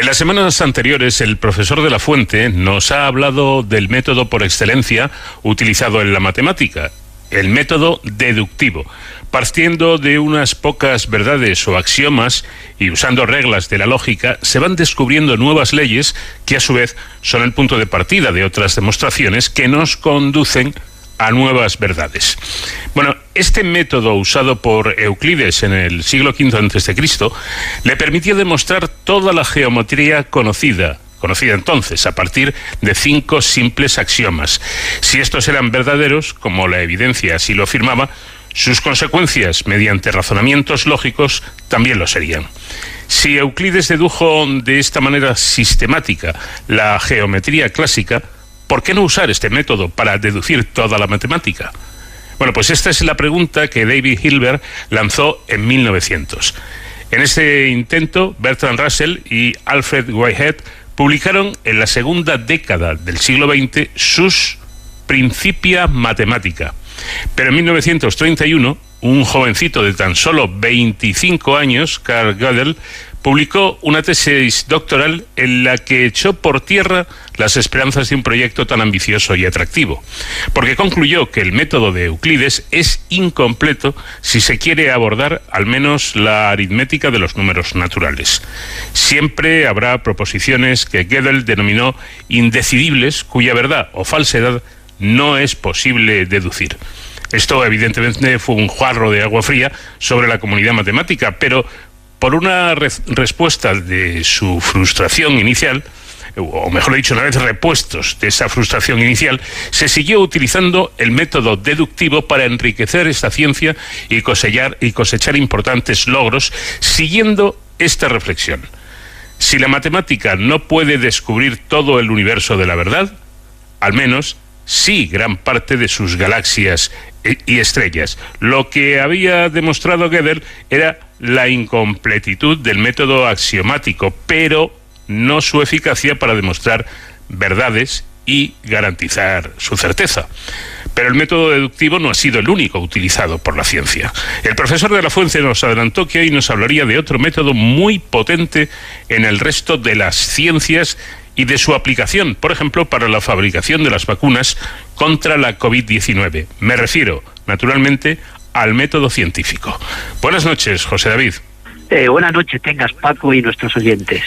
las semanas anteriores el profesor de la Fuente nos ha hablado del método por excelencia utilizado en la matemática, el método deductivo. Partiendo de unas pocas verdades o axiomas y usando reglas de la lógica, se van descubriendo nuevas leyes que a su vez son el punto de partida de otras demostraciones que nos conducen a nuevas verdades. Bueno, este método usado por Euclides en el siglo quinto antes de Cristo le permitió demostrar toda la geometría conocida, conocida entonces, a partir de cinco simples axiomas. Si estos eran verdaderos, como la evidencia así lo afirmaba, sus consecuencias, mediante razonamientos lógicos, también lo serían. Si Euclides dedujo de esta manera sistemática la geometría clásica, ¿por qué no usar este método para deducir toda la matemática? Bueno, pues esta es la pregunta que David Hilbert lanzó en mil novecientos. En este intento, Bertrand Russell y Alfred Whitehead publicaron en la segunda década del siglo veinte sus Principia Mathematica. Pero en mil novecientos treinta y uno, un jovencito de tan solo veinticinco años, Carl Gödel, publicó una tesis doctoral en la que echó por tierra las esperanzas de un proyecto tan ambicioso y atractivo, porque concluyó que el método de Euclides es incompleto si se quiere abordar al menos la aritmética de los números naturales. Siempre habrá proposiciones que Gödel denominó indecidibles, cuya verdad o falsedad no es posible deducir. Esto evidentemente fue un jarro de agua fría sobre la comunidad matemática, pero por una re- respuesta de su frustración inicial, o mejor dicho, una vez repuestos de esa frustración inicial, se siguió utilizando el método deductivo para enriquecer esta ciencia y cosechar, y cosechar importantes logros, siguiendo esta reflexión. Si la matemática no puede descubrir todo el universo de la verdad, al menos sí gran parte de sus galaxias y estrellas. Lo que había demostrado Gödel era la incompletitud del método axiomático, pero no su eficacia para demostrar verdades y garantizar su certeza. Pero el método deductivo no ha sido el único utilizado por la ciencia. El profesor de la Fuente nos adelantó que hoy nos hablaría de otro método muy potente en el resto de las ciencias y de su aplicación, por ejemplo, para la fabricación de las vacunas contra la COVID diecinueve. Me refiero, naturalmente, al método científico. Buenas noches, José David. Eh, buenas noches, tengas, Paco, y nuestros oyentes.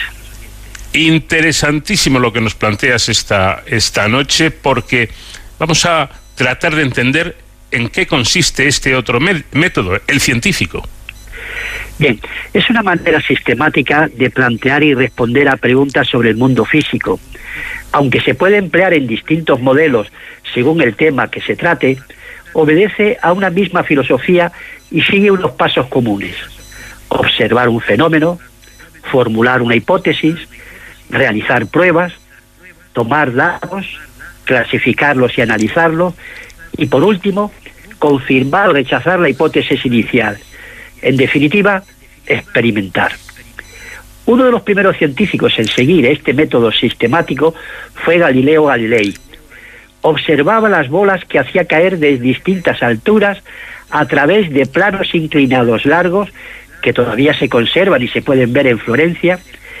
Interesantísimo lo que nos planteas esta, esta noche, porque vamos a tratar de entender en qué consiste este otro método, el científico. Bien, es una manera sistemática de plantear y responder a preguntas sobre el mundo físico. Aunque se puede emplear en distintos modelos según el tema que se trate, obedece a una misma filosofía y sigue unos pasos comunes: observar un fenómeno, formular una hipótesis, realizar pruebas, tomar datos, clasificarlos y analizarlos, y por último, confirmar o rechazar la hipótesis inicial. En definitiva, experimentar. Uno de los primeros científicos en seguir este método sistemático fue Galileo Galilei. Observaba las bolas que hacía caer de distintas alturas a través de planos inclinados largos que todavía se conservan y se pueden ver en Florencia,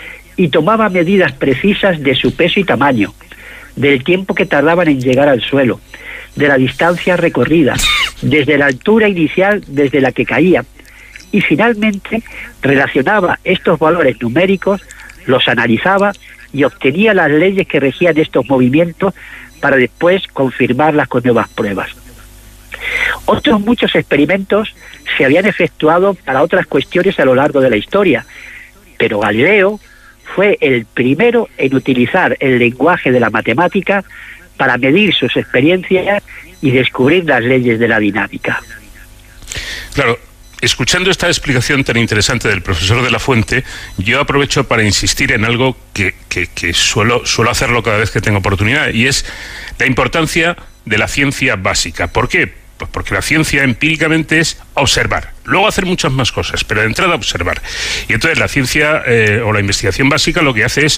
y tomaba medidas precisas de su peso y tamaño, del tiempo que tardaban en llegar al suelo, de la distancia recorrida, desde la altura inicial desde la que caía, y finalmente relacionaba estos valores numéricos, los analizaba y obtenía las leyes que regían estos movimientos para después confirmarlas con nuevas pruebas. Otros muchos experimentos se habían efectuado para otras cuestiones a lo largo de la historia, pero Galileo fue el primero en utilizar el lenguaje de la matemática para medir sus experiencias y descubrir las leyes de la dinámica. Claro. Escuchando esta explicación tan interesante del profesor de la Fuente, yo aprovecho para insistir en algo que, que, que suelo, suelo hacerlo cada vez que tengo oportunidad, y es la importancia de la ciencia básica. ¿Por qué? Pues porque la ciencia empíricamente es observar, luego hacer muchas más cosas, pero de entrada observar. Y entonces la ciencia eh, o la investigación básica lo que hace es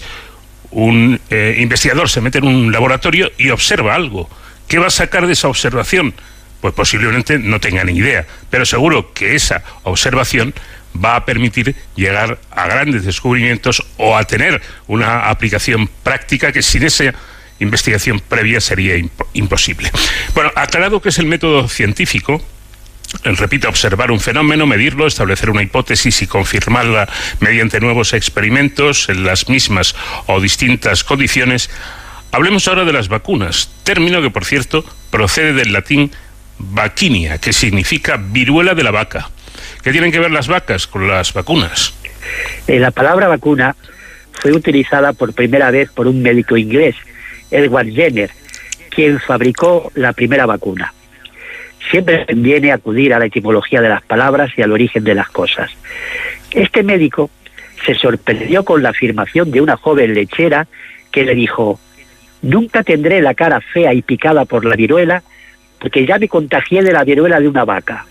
un eh, investigador se mete en un laboratorio y observa algo. ¿Qué va a sacar de esa observación? Pues posiblemente no tenga ni idea, pero seguro que esa observación va a permitir llegar a grandes descubrimientos o a tener una aplicación práctica que sin esa investigación previa sería imp- imposible. Bueno, aclarado que es el método científico, repito, observar un fenómeno, medirlo, establecer una hipótesis y confirmarla mediante nuevos experimentos en las mismas o distintas condiciones, hablemos ahora de las vacunas, término que, por cierto, procede del latín vacinia, que significa viruela de la vaca. ¿Qué tienen que ver las vacas con las vacunas? Eh, la palabra vacuna fue utilizada por primera vez por un médico inglés, Edward Jenner, quien fabricó la primera vacuna. Siempre conviene acudir a la etimología de las palabras y al origen de las cosas. Este médico se sorprendió con la afirmación de una joven lechera que le dijo: nunca tendré la cara fea y picada por la viruela, porque ya me contagié de la viruela de una vaca.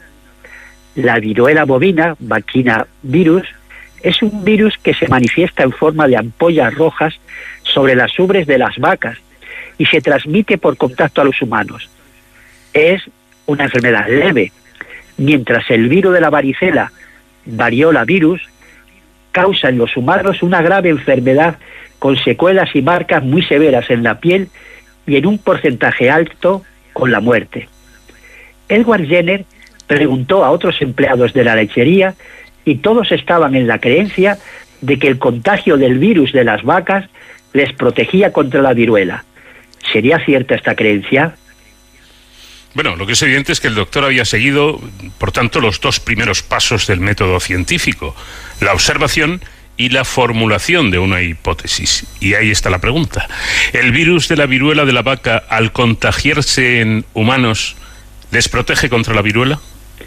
La viruela bovina, vacina virus, es un virus que se manifiesta en forma de ampollas rojas sobre las ubres de las vacas y se transmite por contacto a los humanos. Es una enfermedad leve, mientras el virus de la varicela, variola virus, causa en los humanos una grave enfermedad con secuelas y marcas muy severas en la piel y en un porcentaje alto con la muerte. Edward Jenner preguntó a otros empleados de la lechería y todos estaban en la creencia de que el contagio del virus de las vacas les protegía contra la viruela. ¿Sería cierta esta creencia? Bueno, lo que es evidente es que el doctor había seguido, por tanto, los dos primeros pasos del método científico, la observación y la formulación de una hipótesis. Y ahí está la pregunta. ¿El virus de la viruela de la vaca, al contagiarse en humanos, les protege contra la viruela?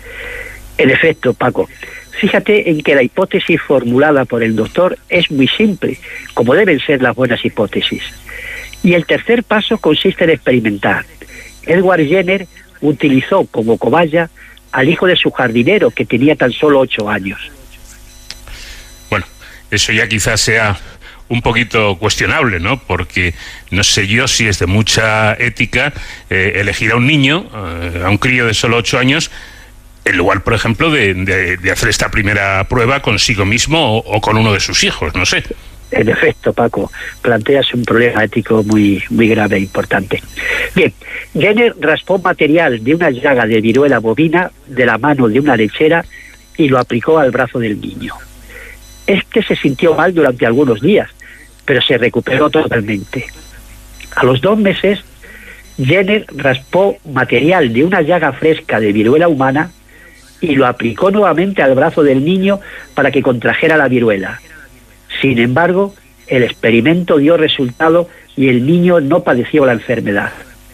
En efecto, Paco. Fíjate en que la hipótesis formulada por el doctor es muy simple, como deben ser las buenas hipótesis. Y el tercer paso consiste en experimentar. Edward Jenner utilizó como cobaya al hijo de su jardinero, que tenía tan solo ocho años. Bueno, eso ya quizás sea un poquito cuestionable, ¿no? Porque no sé yo si es de mucha ética eh, elegir a un niño, eh, a un crío de solo ocho años, en lugar, por ejemplo, de, de, de hacer esta primera prueba consigo mismo o, o con uno de sus hijos, no sé. En efecto, Paco, planteas un problema ético muy, muy grave e importante. Bien, Jenner raspó material de una llaga de viruela bovina de la mano de una lechera y lo aplicó al brazo del niño. Este se sintió mal durante algunos días, pero se recuperó totalmente. A los dos meses, Jenner raspó material de una llaga fresca de viruela humana y lo aplicó nuevamente al brazo del niño para que contrajera la viruela. Sin embargo, el experimento dio resultado y el niño no padeció la enfermedad.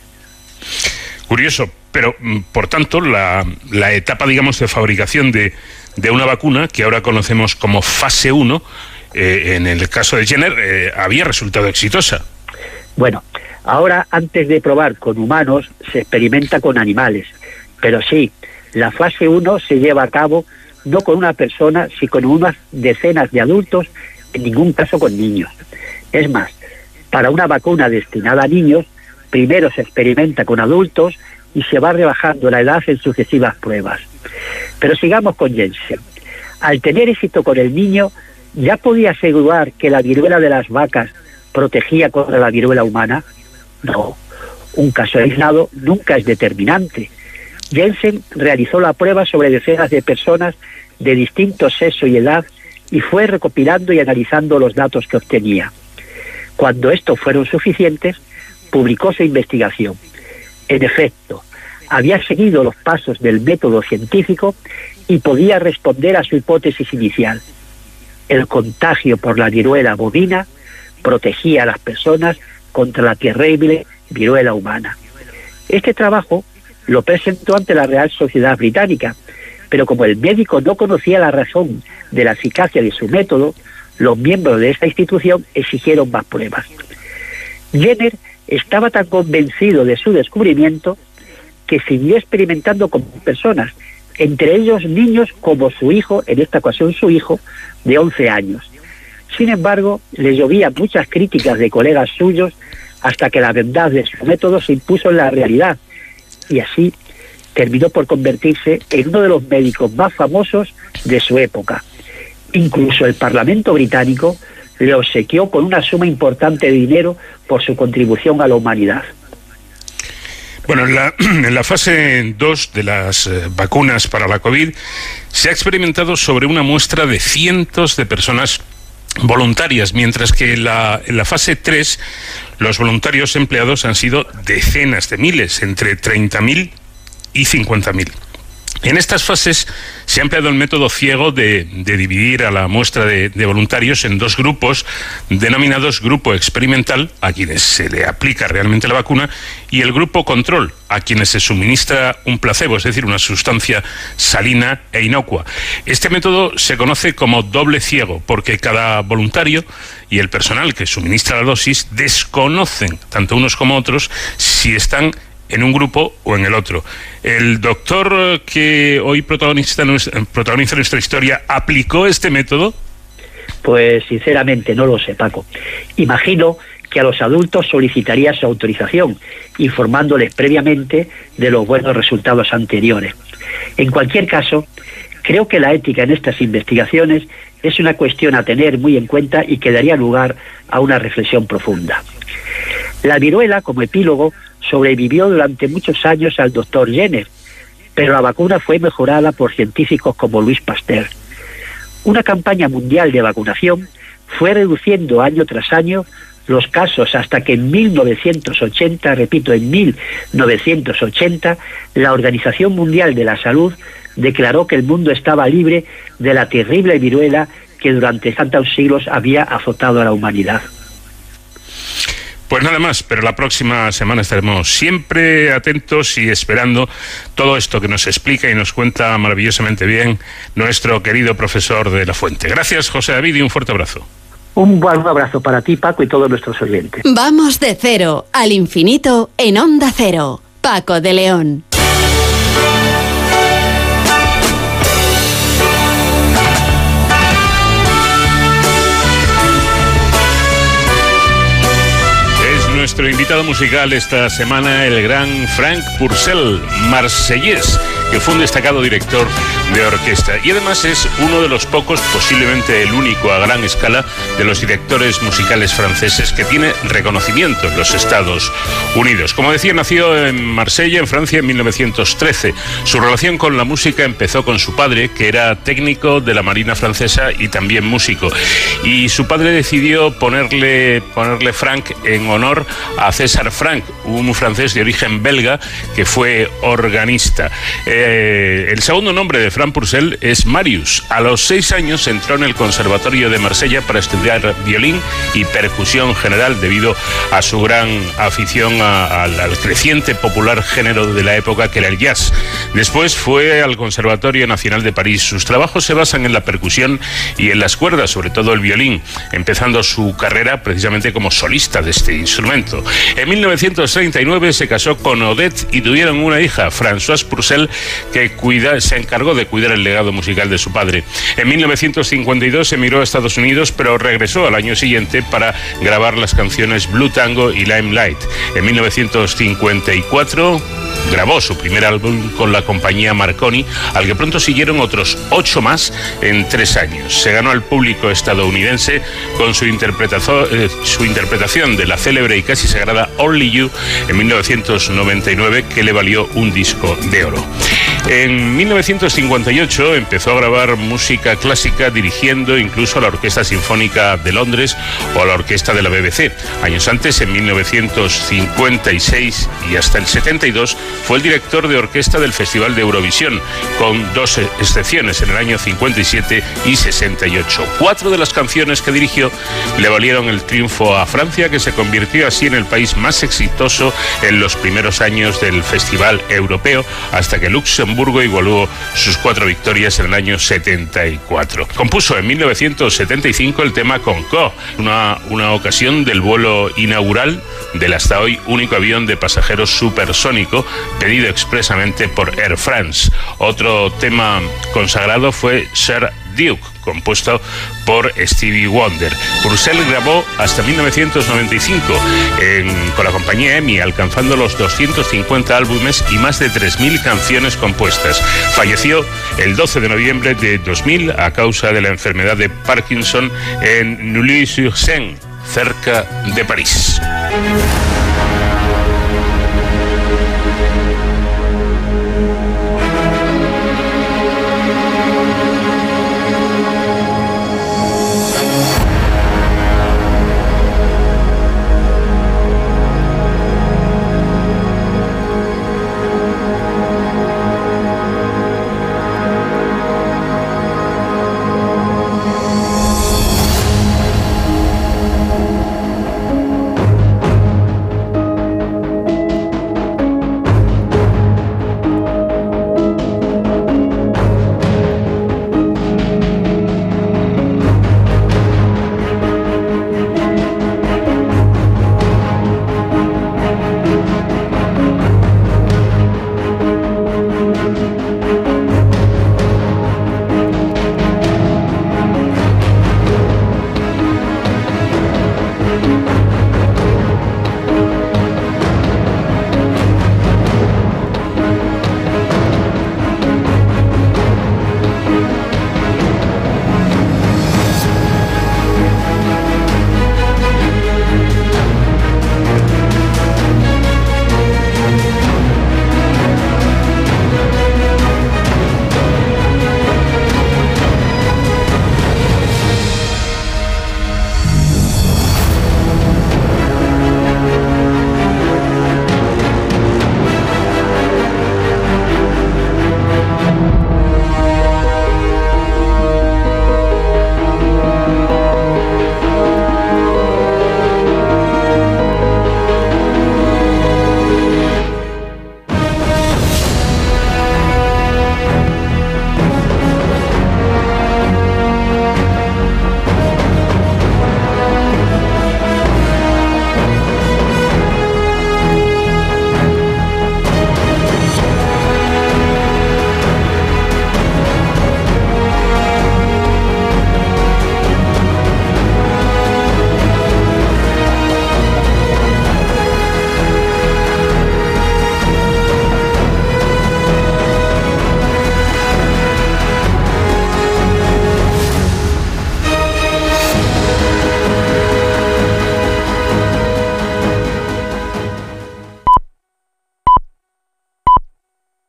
Curioso, pero por tanto la, la etapa, digamos, de fabricación de, de una vacuna, que ahora conocemos como fase uno, eh, en el caso de Jenner, eh, había resultado exitosa. Bueno, ahora antes de probar con humanos se experimenta con animales, pero sí, la fase uno se lleva a cabo no con una persona, sino con unas decenas de adultos, en ningún caso con niños. Es más, para una vacuna destinada a niños, primero se experimenta con adultos y se va rebajando la edad en sucesivas pruebas. Pero sigamos con Jensen. Al tener éxito con el niño, ¿ya podía asegurar que la viruela de las vacas protegía contra la viruela humana? No, un caso aislado nunca es determinante. Jensen realizó la prueba sobre decenas de personas de distinto sexo y edad y fue recopilando y analizando los datos que obtenía. Cuando estos fueron suficientes, publicó su investigación. En efecto, había seguido los pasos del método científico y podía responder a su hipótesis inicial. El contagio por la viruela bovina protegía a las personas contra la terrible viruela humana. Este trabajo lo presentó ante la Real Sociedad Británica, pero como el médico no conocía la razón de la eficacia de su método, los miembros de esta institución exigieron más pruebas. Jenner estaba tan convencido de su descubrimiento que siguió experimentando con personas, entre ellos niños como su hijo, en esta ocasión su hijo, de once años. Sin embargo, le llovían muchas críticas de colegas suyos hasta que la verdad de su método se impuso en la realidad, y así terminó por convertirse en uno de los médicos más famosos de su época, Incluso el Parlamento británico le obsequió con una suma importante de dinero por su contribución a la humanidad. Bueno, en la, en la fase dos de las eh, vacunas para la COVID se ha experimentado sobre una muestra de cientos de personas voluntarias, mientras que en la, en la fase tres los voluntarios empleados han sido decenas de miles, entre treinta mil y cincuenta mil. En estas fases se ha empleado el método ciego de, de dividir a la muestra de, de voluntarios en dos grupos, denominados grupo experimental, a quienes se le aplica realmente la vacuna, y el grupo control, a quienes se suministra un placebo, es decir, una sustancia salina e inocua. Este método se conoce como doble ciego, porque cada voluntario y el personal que suministra la dosis desconocen, tanto unos como otros, si están en un grupo o en el otro. El doctor que hoy protagoniza, protagoniza nuestra historia, ¿aplicó este método? Pues sinceramente no lo sé, Paco. Imagino que a los adultos solicitaría su autorización, informándoles previamente de los buenos resultados anteriores. En cualquier caso, creo que la ética en estas investigaciones es una cuestión a tener muy en cuenta y que daría lugar a una reflexión profunda. La viruela, como epílogo, sobrevivió durante muchos años al doctor Jenner, pero la vacuna fue mejorada por científicos como Louis Pasteur. Una campaña mundial de vacunación fue reduciendo año tras año los casos hasta que en mil novecientos ochenta, repito, en mil novecientos ochenta, la Organización Mundial de la Salud declaró que el mundo estaba libre de la terrible viruela que durante tantos siglos había azotado a la humanidad. Pues nada más, pero la próxima semana estaremos siempre atentos y esperando todo esto que nos explica y nos cuenta maravillosamente bien nuestro querido profesor de la Fuente. Gracias, José David, y un fuerte abrazo. Un buen abrazo para ti, Paco, y todos nuestros oyentes. Vamos de cero al infinito en Onda Cero. Paco de León. Nuestro invitado musical esta semana, el gran Frank Purcell, marsellés, que fue un destacado director de orquesta y además es uno de los pocos, posiblemente el único a gran escala, de los directores musicales franceses que tiene reconocimiento en los Estados Unidos. Como decía, nació en Marsella, en Francia, en mil novecientos trece. Su relación con la música empezó con su padre, que era técnico de la Marina francesa y también músico. Y su padre decidió ponerle, ponerle Frank en honor a César Franck, un francés de origen belga que fue organista. Eh, el segundo nombre de Frank Purcell es Marius. A los seis años entró en el Conservatorio de Marsella para estudiar violín y percusión general debido a su gran afición a, a, al creciente popular género de la época que era el jazz. Después fue al Conservatorio Nacional de París. Sus trabajos se basan en la percusión y en las cuerdas, sobre todo el violín, empezando su carrera precisamente como solista de este instrumento. En mil novecientos treinta y nueve se casó con Odette y tuvieron una hija, Françoise Purcell, que cuida, se encargó de cuidar el legado musical de su padre. En mil novecientos cincuenta y dos emigró a Estados Unidos, pero regresó al año siguiente para grabar las canciones Blue Tango y Limelight. En mil novecientos cincuenta y cuatro grabó su primer álbum con la compañía Marconi, al que pronto siguieron otros ocho más en tres años. Se ganó al público estadounidense con su interpretación, eh, su interpretación de la célebre y casi sagrada Only You en mil novecientos noventa y nueve, que le valió un disco de oro. En mil novecientos cincuenta y ocho empezó a grabar música clásica, dirigiendo incluso a la Orquesta Sinfónica de Londres o a la Orquesta de la B B C. Años antes, en mil novecientos cincuenta y seis y hasta el setenta y dos, fue el director de orquesta del Festival de Eurovisión, con dos excepciones, en el año cincuenta y siete y sesenta y ocho. Cuatro de las canciones que dirigió le valieron el triunfo a Francia, que se convirtió así en el país más exitoso en los primeros años del Festival Europeo, hasta que Luxemburgo igualó sus cuatro victorias en el año setenta y cuatro. Compuso en mil novecientos setenta y cinco el tema Concorde, una, una ocasión del vuelo inaugural del hasta hoy único avión de pasajeros supersónico pedido expresamente por Air France. Otro tema consagrado fue Ser Duke, compuesto por Stevie Wonder. Purcell grabó hasta mil novecientos noventa y cinco en, con la compañía EMI, alcanzando los doscientos cincuenta álbumes y más de tres mil canciones compuestas. Falleció el doce de noviembre de dos mil a causa de la enfermedad de Parkinson en Neuilly-sur-Seine, cerca de París.